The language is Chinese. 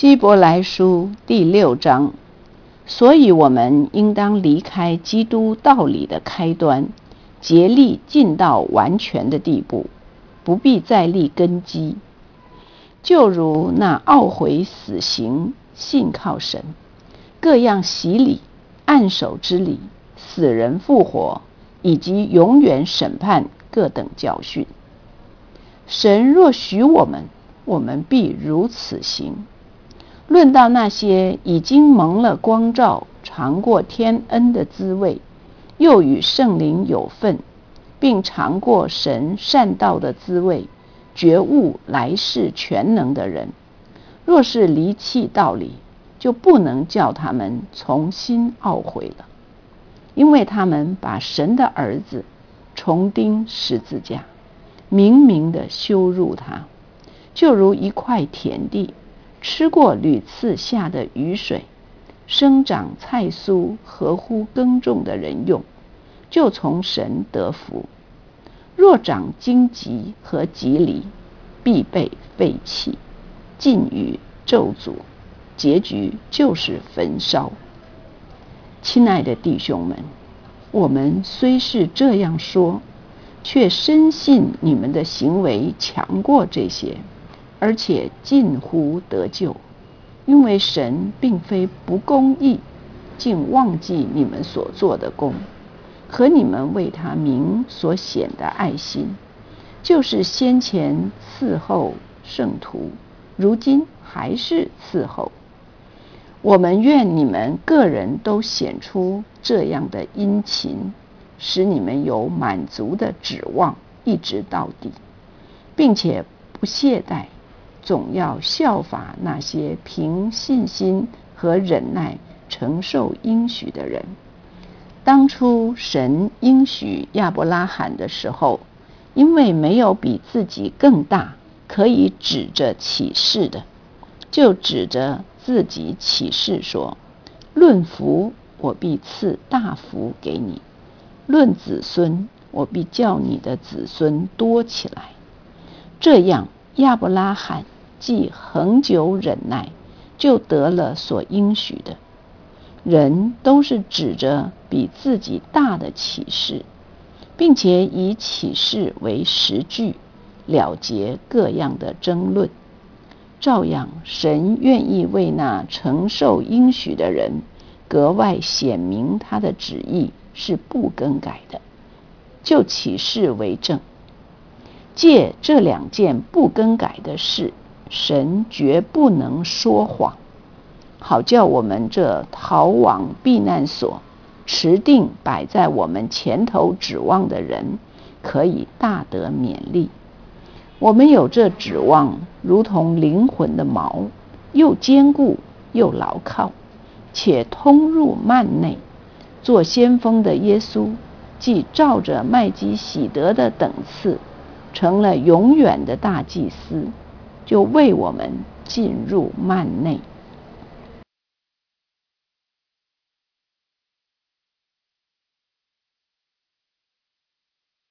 希伯来书第6章，所以我们应当离开基督道理的开端，竭力进到完全的地步，不必再立根基。就如那懊悔死刑、信靠神、各样洗礼、按手之礼、死人复活，以及永远审判各等教训。神若许我们，我们必如此行。论到那些已经蒙了光照、尝过天恩的滋味，又与圣灵有份，并尝过神善道的滋味，觉悟来世全能的人，若是离弃道理，就不能叫他们重新懊悔了，因为他们把神的儿子重钉十字架，明明的羞辱他，就如一块田地吃过屡次下的雨水，生长菜蔬合乎耕种的人用，就从神得福。若长荆棘和棘藜，必被废弃，尽于咒诅，结局就是焚烧。亲爱的弟兄们，我们虽是这样说，却深信你们的行为强过这些，而且近乎得救，因为神并非不公义，竟忘记你们所做的功，和你们为他名所显的爱心，就是先前伺候圣徒，如今还是伺候。我们愿你们个人都显出这样的殷勤，使你们有满足的指望，一直到底，并且不懈怠，总要效法那些凭信心和忍耐承受应许的人。当初神应许亚伯拉罕的时候，因为没有比自己更大可以指着起誓的，就指着自己起誓说：论福，我必赐大福给你；论子孙，我必叫你的子孙多起来。这样，亚伯拉罕既恒久忍耐，就得了所应许的。人都是指着比自己大的启示，并且以启示为实据，了结各样的争论。照样，神愿意为那承受应许的人格外显明他的旨意是不更改的，就启示为证。借这2件不更改的事，神绝不能说谎，好叫我们这逃往避难所、持定摆在我们前头指望的人，可以大得勉励。我们有这指望，如同灵魂的锚，又坚固又牢靠，且通入幔内。做先锋的耶稣，既照着麦基洗德的等次，成了永远的大祭司，就为我们进入幔内。